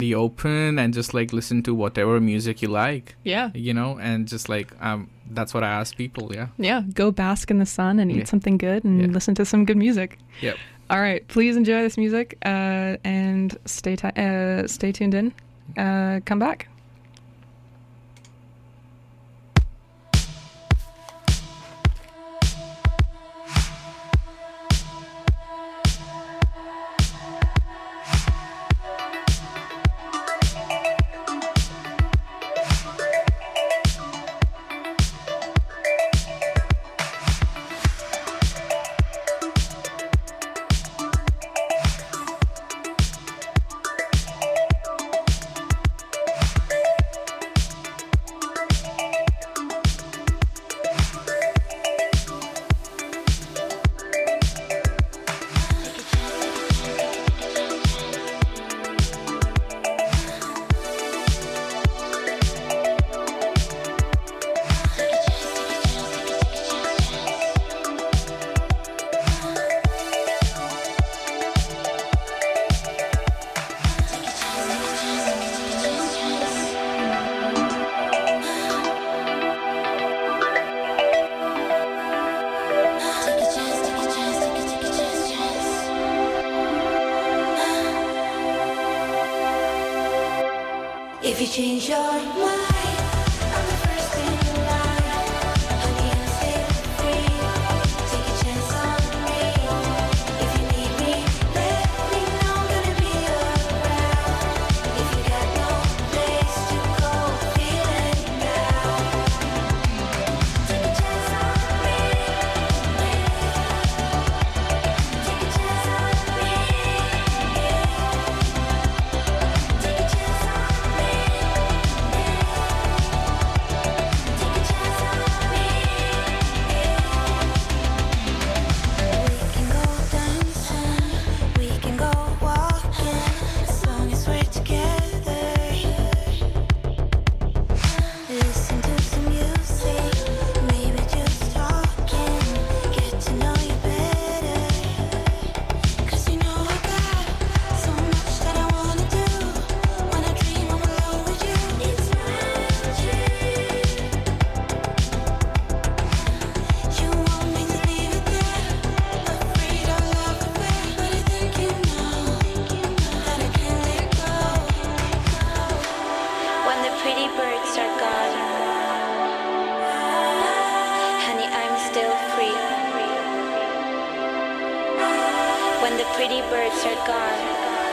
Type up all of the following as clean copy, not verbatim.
be open and just like listen to whatever music you like. Yeah. You know, and just like that's what I ask people. Yeah. Yeah. Go bask in the sun and eat something good and listen to some good music. Yep. All right. Please enjoy this music and stay tuned in. Come back. If you change your mind, I'm the first in line. Honey, I'm still free. Take a chance on me. If you need me, let me know. I'm gonna be around. If you got no place to go, feeling down. Take a chance on me. Take a chance on me. Take a chance on me. When the pretty birds are gone,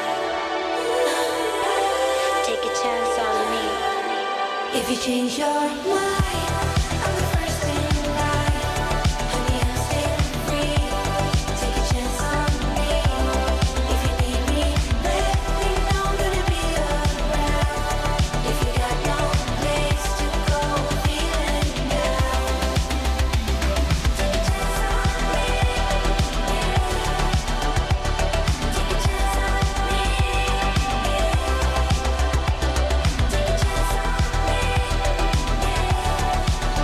take a chance on me. If you change your mind, I'm the first in line. Honey, I'm still free. Take a chance on me. If you need me, let me know. I'm gonna be around. If you got no place to go, feeling down. Take a chance on me. Take a chance on me. Take a chance on me.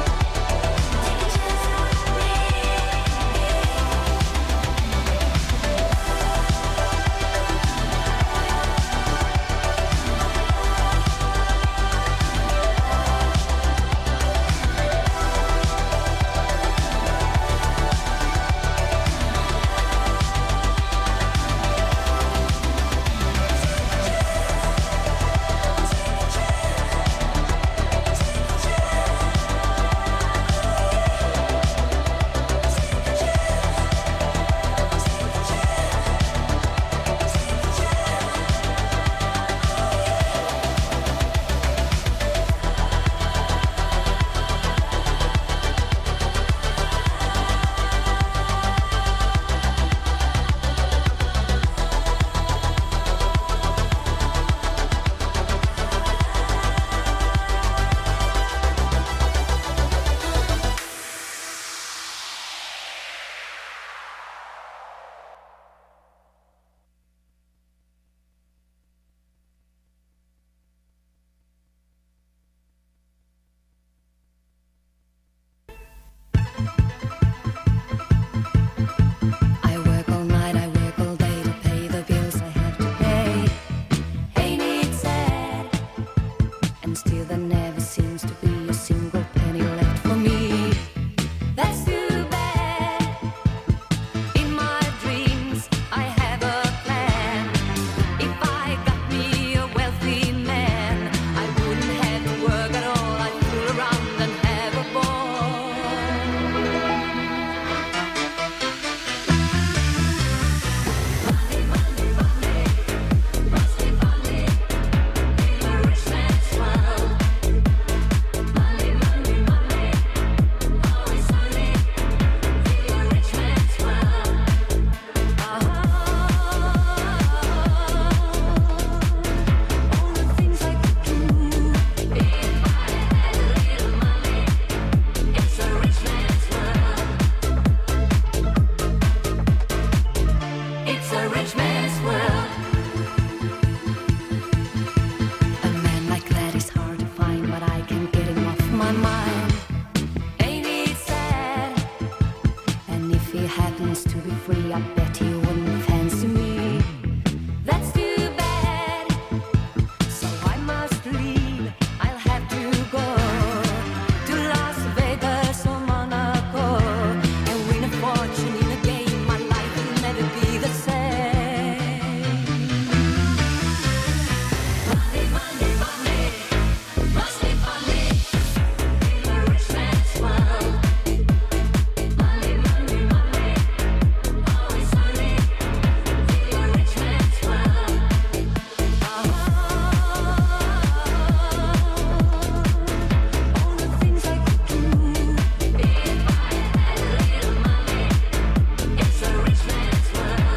and still there never seems to be a single penny left for me. That's too bad. In my dreams, I have a plan. If I got me a wealthy man, I wouldn't have to work at all. I'd fool around and have a ball. It's a rich man's world. A man like that is hard to find, but I can't get him off my mind. Ain't it sad? And if he happens to be free, I bet he wouldn't fancy me. That's too bad. So I must leave. I'll have to go to Las Vegas or Monaco and win a fortune in a game. My life will never be the same. Money, money, money, must be funny in a rich man's world. Money, money, money, always sunny in a rich man's world. All the things I could do if I had a little money. It's a rich man's world.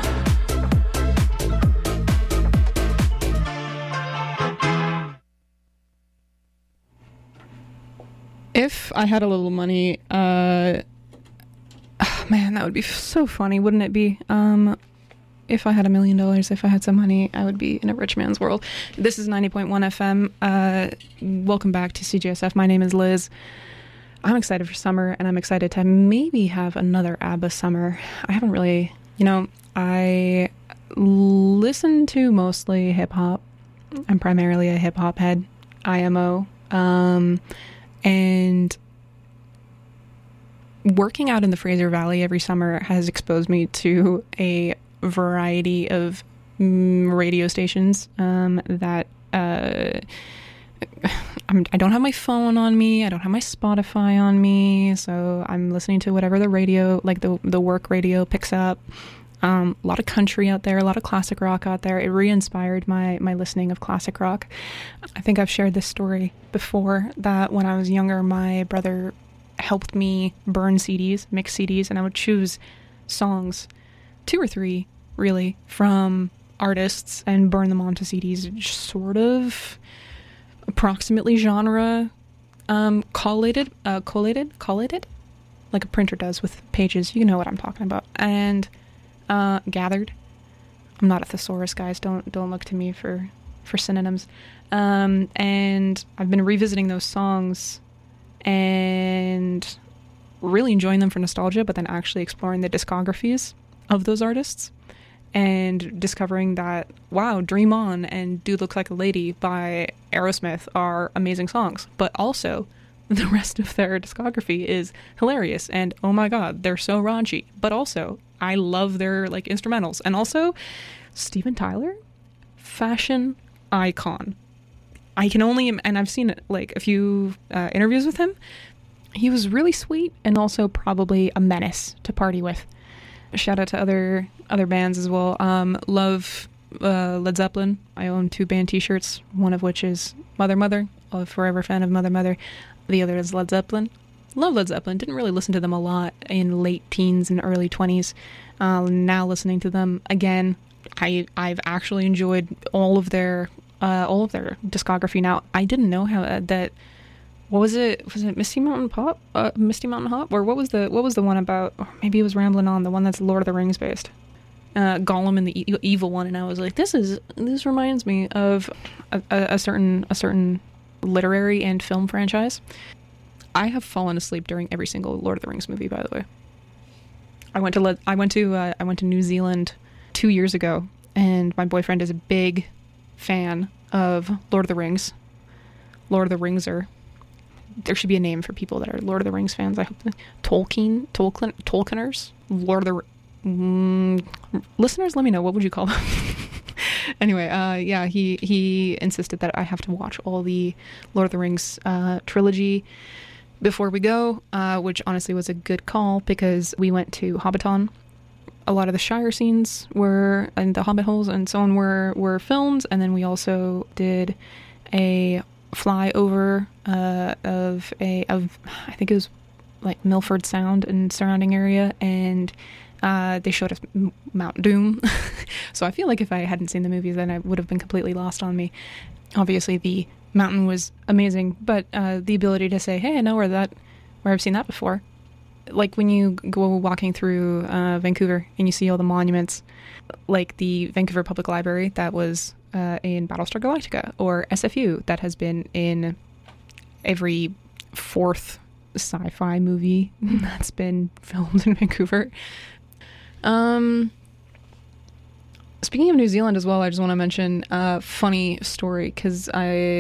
If I had a little money, man, that would be so funny, wouldn't it be? If I had $1 million, if I had some money, I would be in a rich man's world. This is 90.1 FM. Welcome back to CJSF. My name is Liz. I'm excited for summer, and I'm excited to maybe have another ABBA summer. I haven't really, I listen to mostly hip-hop. I'm primarily a hip-hop head, IMO. And working out in the Fraser Valley every summer has exposed me to a variety of radio stations that I don't have my phone on me. I don't have my Spotify on me. So I'm listening to whatever the radio, like the work radio picks up. A lot of country out there, a lot of classic rock out there. It re-inspired my listening of classic rock. I think I've shared this story before, that when I was younger, my brother helped me burn CDs, mix CDs, and I would choose songs, 2 or 3 really, from artists and burn them onto CDs, sort of approximately genre collated, like a printer does with pages. You know what I'm talking about. And gathered. I'm not a thesaurus, guys. Don't look to me for synonyms. And I've been revisiting those songs and really enjoying them for nostalgia, but then actually exploring the discographies of those artists and discovering that, wow, Dream On and Dude Looks Like a Lady by Aerosmith are amazing songs, but also the rest of their discography is hilarious, and oh my god, they're so raunchy, but also I love their like instrumentals. And also Steven Tyler, fashion icon. I can only, and I've seen like a few interviews with him. He was really sweet and also probably a menace to party with. Shout out to other bands as well. Love Led Zeppelin. I own 2 band t-shirts, one of which is Mother Mother. I'm a forever fan of Mother Mother. The other is Led Zeppelin. Love Led Zeppelin. Didn't really listen to them a lot in late teens and early 20s. Now listening to them again, I've actually enjoyed all of their discography. Now, I didn't know how that. What was it? Was it Misty Mountain Pop? Misty Mountain Hop? Or what was the one about? Or maybe it was Rambling On, the one that's Lord of the Rings based. Gollum and the evil one, and I was like, this reminds me of a certain literary and film franchise. I have fallen asleep during every single Lord of the Rings movie, by the way. I went to New Zealand 2 years ago, and my boyfriend is a big fan of Lord of the Rings. Lord of the Rings are. There should be a name for people that are Lord of the Rings fans. I hope Tolkieners, Lord of the listeners. Let me know, what would you call them? Anyway, yeah, he insisted that I have to watch all the Lord of the Rings trilogy before we go, which honestly was a good call because we went to Hobbiton. A lot of the Shire scenes were, and the Hobbit holes and so on were filmed, and then we also did a flyover of I think it was like Milford Sound and surrounding area, and they showed us Mount Doom. So I feel like if I hadn't seen the movies, then I would have been completely lost on me. Obviously the mountain was amazing, but the ability to say, hey, I know where I've seen that before. Like when you go walking through Vancouver and you see all the monuments, like the Vancouver Public Library that was in Battlestar Galactica, or SFU that has been in every fourth sci-fi movie that's been filmed in Vancouver. Speaking of New Zealand as well, I just want to mention a funny story because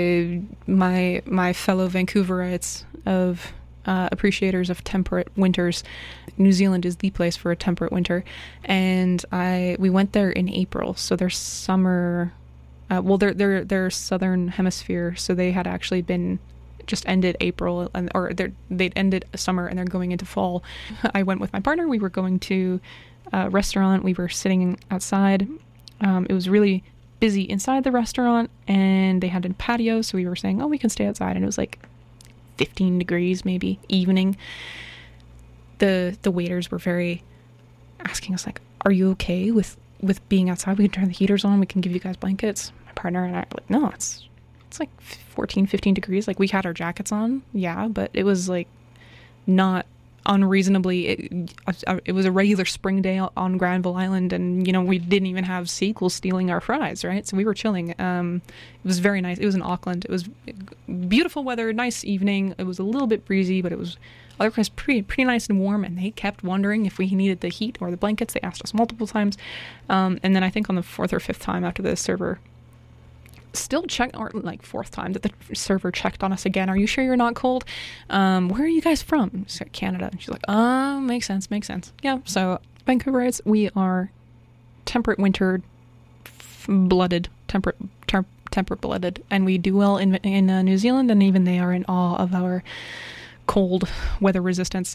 my fellow Vancouverites of appreciators of temperate winters, New Zealand is the place for a temperate winter, and we went there in April, so their summer, their southern hemisphere, so they had actually been just ended April, they'd ended summer and they're going into fall. I went with my partner. We were going to a restaurant. We were sitting outside. It was really busy inside the restaurant, and they had a patio, so we were saying, oh, we can stay outside, and it was like 15 degrees, maybe evening. The waiters were very asking us, like, are you okay with being outside? We can turn the heaters on. We can give you guys blankets. My partner and I were like, no, it's like 14, 15 degrees. Like, we had our jackets on, yeah, but it was like not unreasonably, it was a regular spring day on Granville Island, and we didn't even have seagulls stealing our fries, right? So we were chilling. It was very nice. It was in Auckland. It was beautiful weather, nice evening. It was a little bit breezy, but it was otherwise pretty nice and warm, and they kept wondering if we needed the heat or the blankets. They asked us multiple times, and then I think on the fourth or fifth time after the server still checked, or like fourth time that the server checked on us again, are you sure you're not cold? Where are you guys from? She said, Canada. And she's like, makes sense. Yeah, so Vancouverites, we are temperate winter blooded, temperate blooded, and we do well in New Zealand, and even they are in awe of our cold weather resistance.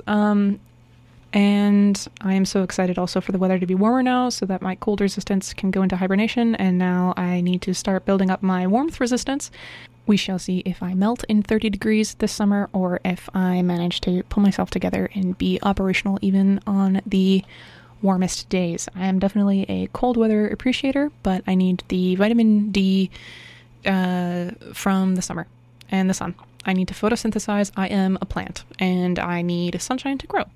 And I am so excited also for the weather to be warmer now so that my cold resistance can go into hibernation, and now I need to start building up my warmth resistance. We shall see if I melt in 30 degrees this summer, or if I manage to pull myself together and be operational even on the warmest days. I am definitely a cold weather appreciator, but I need the vitamin D from the summer and the sun. I need to photosynthesize. I am a plant, and I need sunshine to grow.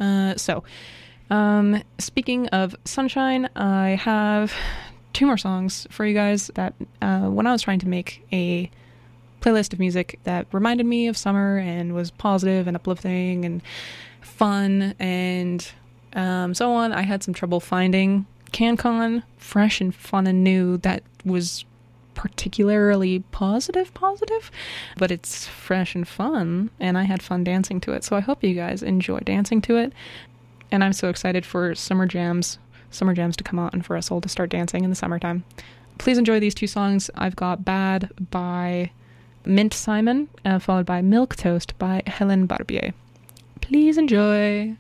Speaking of sunshine, I have 2 more songs for you guys that when I was trying to make a playlist of music that reminded me of summer and was positive and uplifting and fun and so on, I had some trouble finding CanCon fresh and fun and new that was particularly positive, but it's fresh and fun, and I had fun dancing to it, so I hope you guys enjoy dancing to it. And I'm so excited for summer jams to come out and for us all to start dancing in the summertime. Please enjoy these 2 songs. I've got Bad by Mint Simon, followed by Milk Toast by Helen Barbier. Please enjoy.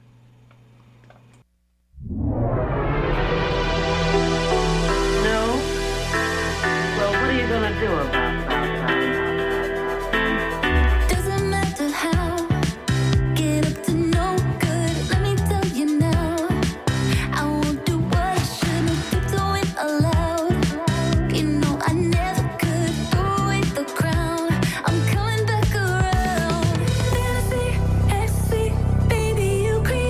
Gonna do about Doesn't matter how, get up to no good. Let me tell you now, I won't do what I shouldn't do it aloud. You know I never could go with the crown. I'm coming back around. Fantasy, ecstasy, baby, you create.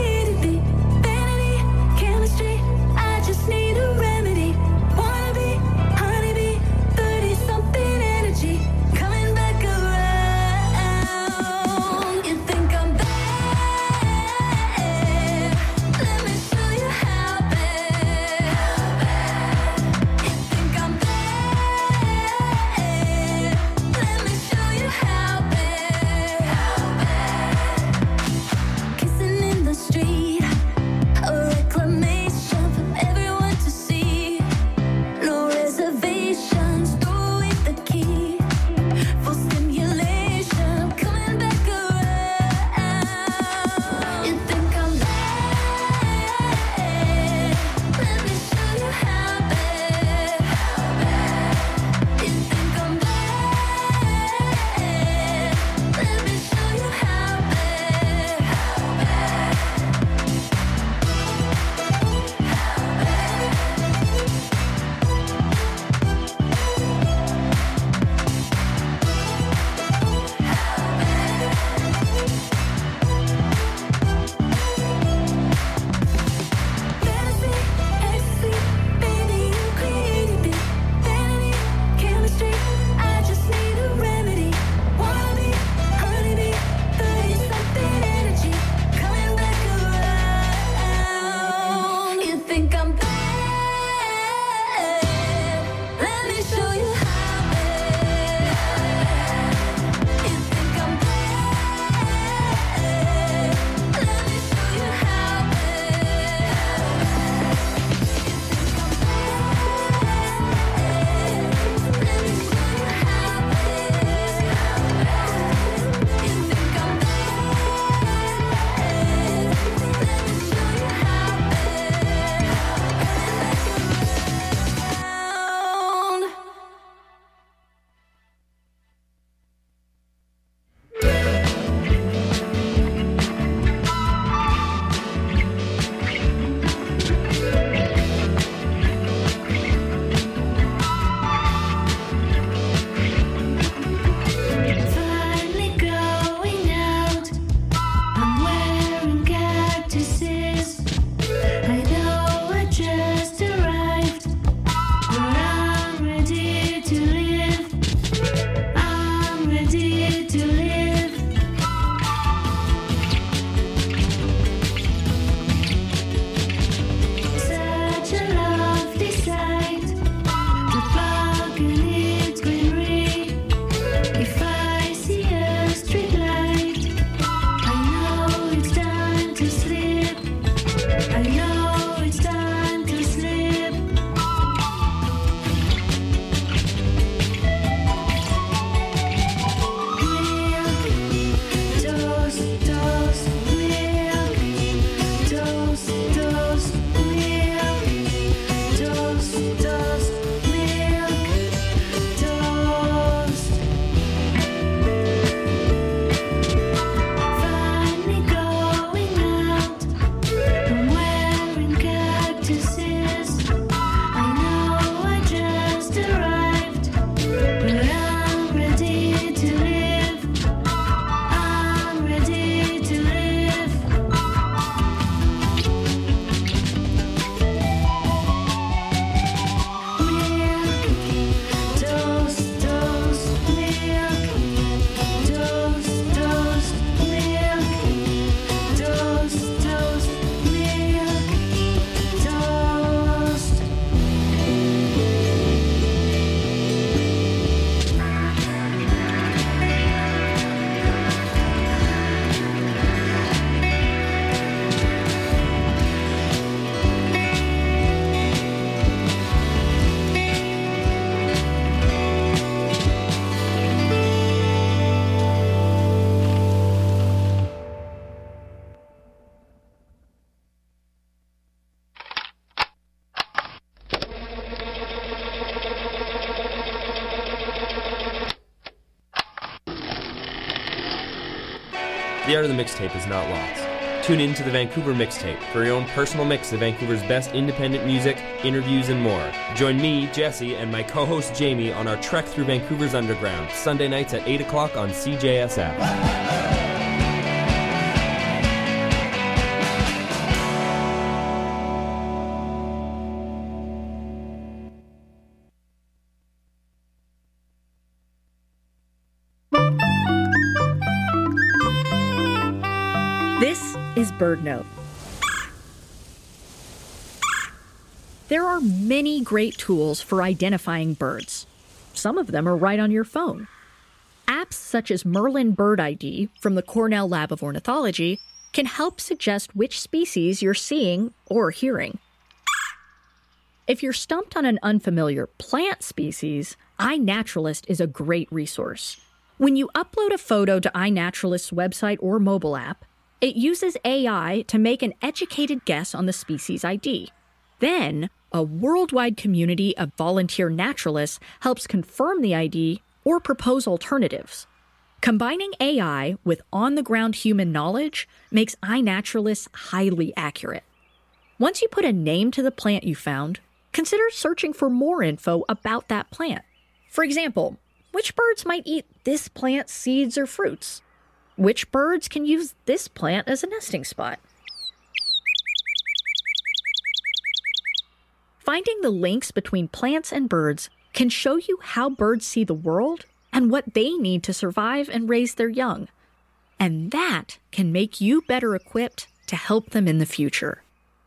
the art of the mixtape is not lost. Tune in to the Vancouver Mixtape for your own personal mix of Vancouver's best independent music, interviews, and more. Join me, Jesse, and my co-host Jamie on our trek through Vancouver's underground, Sunday nights at 8 o'clock on CJSF. This is BirdNote. There are many great tools for identifying birds. Some of them are right on your phone. Apps such as Merlin Bird ID from the Cornell Lab of Ornithology can help suggest which species you're seeing or hearing. If you're stumped on an unfamiliar plant species, iNaturalist is a great resource. When you upload a photo to iNaturalist's website or mobile app, it uses AI to make an educated guess on the species ID. Then, a worldwide community of volunteer naturalists helps confirm the ID or propose alternatives. Combining AI with on-the-ground human knowledge makes iNaturalist highly accurate. Once you put a name to the plant you found, consider searching for more info about that plant. For example, which birds might eat this plant's seeds or fruits? Which birds can use this plant as a nesting spot? Finding the links between plants and birds can show you how birds see the world and what they need to survive and raise their young. And that can make you better equipped to help them in the future.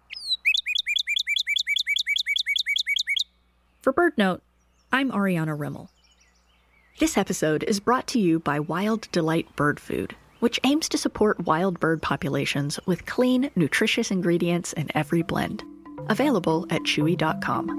For BirdNote, I'm Ariana Rimmel. This episode is brought to you by Wild Delight Bird Food, which aims to support wild bird populations with clean, nutritious ingredients in every blend. Available at chewy.com.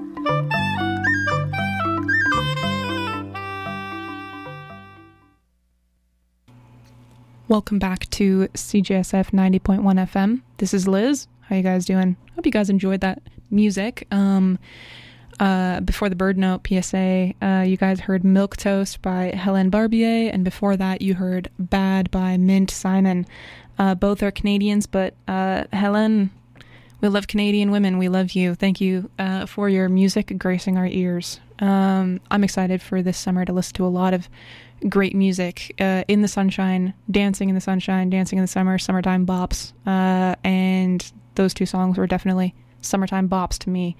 Welcome back to CJSF 90.1 FM. This is Liz. How you guys doing? Hope you guys enjoyed that music. Before the BirdNote PSA, you guys heard Milk Toast by Hélène Barbier, and before that you heard Bad by Mint Simon. Both are Canadians, but Hélène, we love Canadian women. We love you. Thank you for your music gracing our ears. I'm excited for this summer to listen to a lot of great music in the sunshine, dancing in the sunshine, dancing in the summer, summertime bops. And those two songs were definitely summertime bops to me.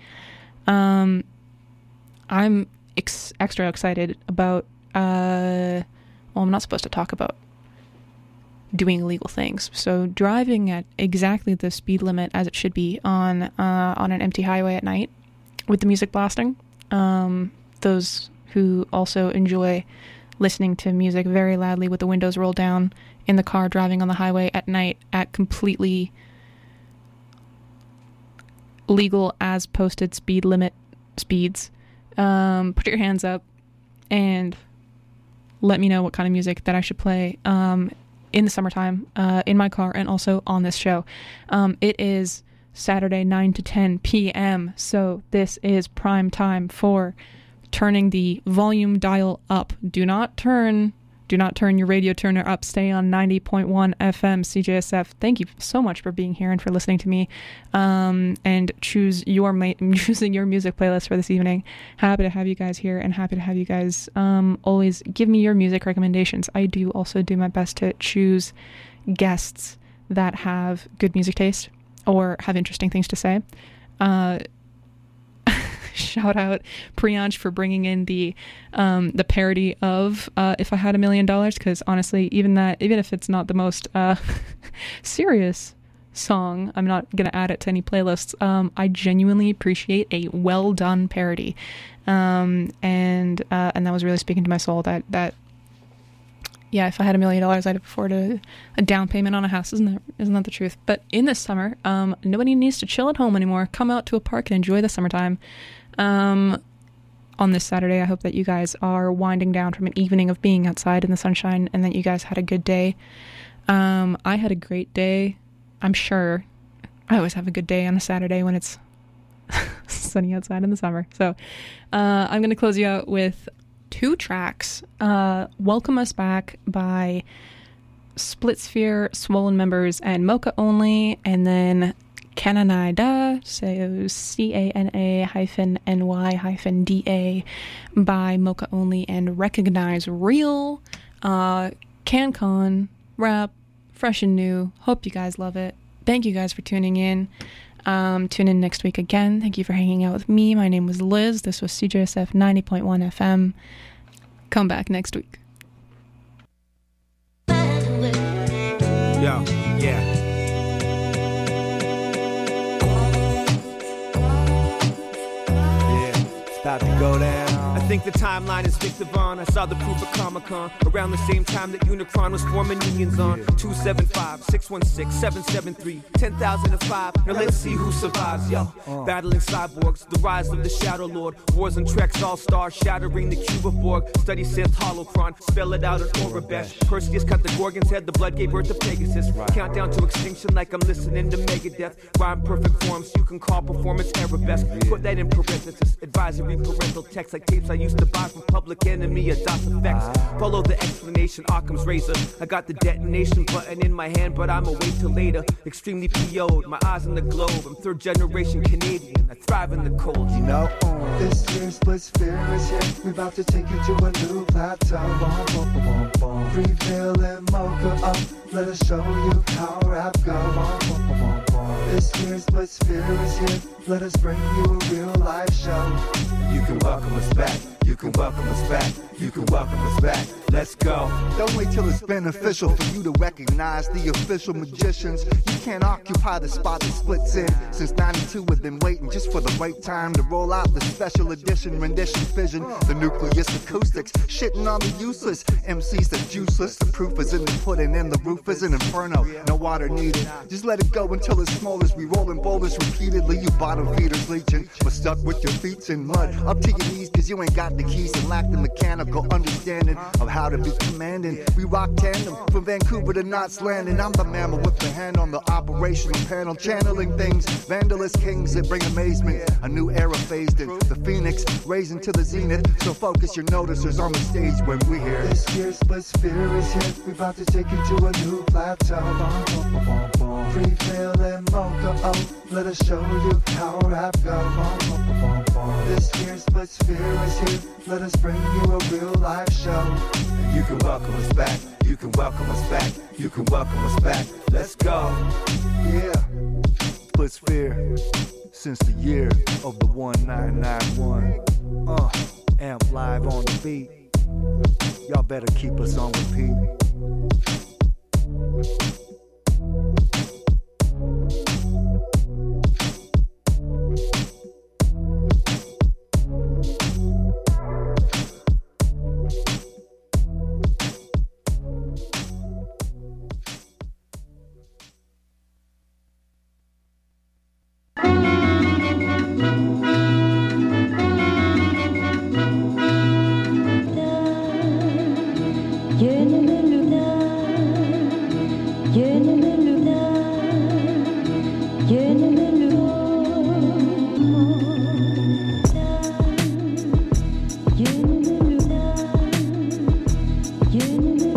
I'm extra excited about, well, I'm not supposed to talk about doing illegal things. So driving at exactly the speed limit as it should be on an empty highway at night with the music blasting. Those who also enjoy listening to music very loudly with the windows rolled down in the car driving on the highway at night at completely legal as posted speed limit speeds. Put your hands up and let me know what kind of music that I should play in the summertime in my car and also on this show. It is Saturday 9 to 10 p.m. so this is prime time for turning the volume dial up. Do not turn your radio turner up. Stay on 90.1 FM CJSF. Thank you so much for being here and for listening to me and choosing your music playlist for this evening. Happy to have you guys here and happy to have you guys always give me your music recommendations. I do also do my best to choose guests that have good music taste or have interesting things to say. Shout out Priyansh for bringing in the parody of If I Had $1 Million, because honestly, even if it's not the most serious song, I'm not gonna add it to any playlists. I genuinely appreciate a well done parody, and that was really speaking to my soul. That yeah, if I had $1 million, I'd afford a down payment on a house. Isn't that the truth? But in this summer, nobody needs to chill at home anymore. Come out to a park and enjoy the summertime. On this Saturday, I hope that you guys are winding down from an evening of being outside in the sunshine and that you guys had a good day. I had a great day. I'm sure I always have a good day on a Saturday when it's sunny outside in the summer. So I'm going to close you out with two tracks. Welcome Us Back by Split Sphere, Swollen Members, and Mocha Only, and then Cananida, so CANA-NY-DA by Mocha Only, and Recognize Real, CanCon, rap, fresh and new. Hope you guys love it. Thank you guys for tuning in. Tune in next week again. Thank you for hanging out with me. My name was Liz. This was CJSF 90.1 FM. Come back next week. Yo, yeah. About to go down. I think the timeline is Victor Vaughn. I saw the proof at Comic-Con around the same time that Unicron was forming unions on 275-616-773 10,005. Now let's see who survives, yo. Battling cyborgs, the rise of the Shadow Lord, wars and treks, all-star, shattering the cube of Borg. Study synth holocron, spell it out in Orabesh. Perseus cut the Gorgon's head, the blood gave birth to Pegasus. Countdown to extinction like I'm listening to Megadeth. Rhyme perfect forms, you can call performance arabesque. Put that in parenthesis, advisory parental text like tapes I used to buy from Public Enemy or DOS Effects. Follow the explanation, Occam's razor. I got the detonation button in my hand, but I'ma wait till later. Extremely PO'd, my eyes on the globe. I'm third generation Canadian, I thrive in the cold, you know. This year's Split Sphere is here. We about to take you to a new plateau. Freeville and Mocha up. Let us show you how rap goes. This year's Split Sphere is here. Let us bring you a real life show. You can welcome us back. You can welcome us back. You can welcome us back. Let's go. Don't wait till it's beneficial for you to recognize the official magicians. You can't occupy the spot that splits in. Since 92 we've been waiting just for the right time to roll out the special edition rendition fission. The nucleus acoustics, shitting on the useless. MCs that's useless. The proof is in the pudding and the roof is an inferno. No water needed. Just let it go until it's small as we rolling boulders repeatedly. You bottom feeders leeching, but stuck with your feet in mud. Up to your knees cause you ain't got the keys and lack the mechanical understanding of how to be commanding. We rock tandem from Vancouver to Knots Landing. I'm the mammal with the hand on the operational panel, channeling things, vandalist kings that bring amazement. A new era phased in, the phoenix raising to the zenith. So focus your noticers on the stage when we hear this year's Split Sphere is here. We about to take you to a new plateau. Freeville and Mocha, oh, let us show you how rap goes. This year's Split Sphere is here. Let us bring you a real life show. You can welcome us back. You can welcome us back. You can welcome us back. Let's go. Yeah. Split Sphere since the year of the 1991. Amp live on the beat. Y'all better keep us on repeat. You